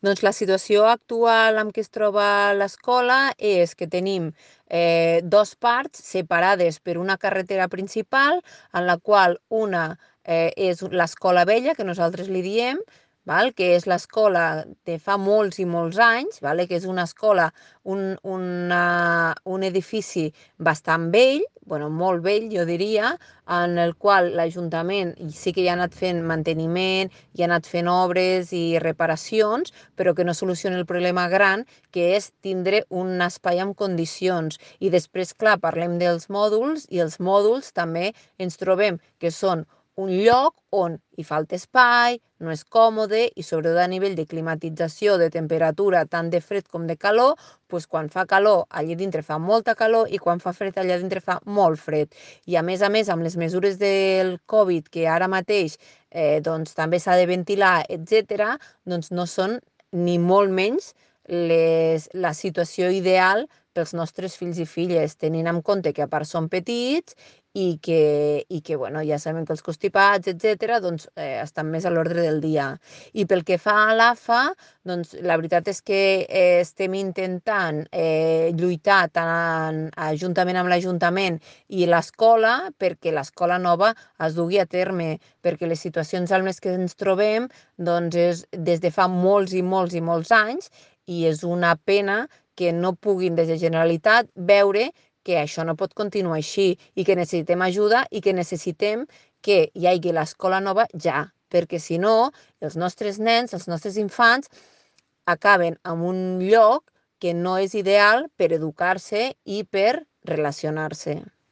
Doncs la situació actual amb què es troba l'escola és que tenim dos parts separades per una carretera principal, en la qual una és l'escola vella, que nosaltres li diem, que és l'escola de fa molts i molts anys, que és una escola, un edifici bastant vell, molt vell jo diria, en el qual l'Ajuntament sí que hi ha anat fent manteniment, hi ha anat fent obres i reparacions, però que no soluciona el problema gran, que és tindre un espai amb condicions. I després, clar, parlem dels mòduls, i els mòduls també ens trobem que són un lloc on hi falta espai, no és còmode i sobretot a nivell de climatització, de temperatura, tant de fred com de calor, doncs quan fa calor allà dintre fa molta calor i quan fa fred allà dintre fa molt fred. I a més, amb les mesures del Covid, que ara mateix doncs, també s'ha de ventilar, etc., doncs no són ni molt menys la situació ideal pels nostres fills i filles, tenint en compte que a part són petits i que ja sabem que els constipats, etc., doncs, estan més a l'ordre del dia. I pel que fa a l'AFA, doncs, la veritat és que estem intentant lluitar tant juntament amb l'Ajuntament i l'escola perquè l'escola nova es dugui a terme, perquè les situacions amb les que ens trobem doncs, és des de fa molts i molts i molts anys i és una pena que no puguin des de Generalitat veure que això no pot continuar així i que necessitem ajuda i que necessitem que hi hagi l'escola nova ja, perquè si no, els nostres nens, els nostres infants, acaben en un lloc que no és ideal per educar-se i per relacionar-se.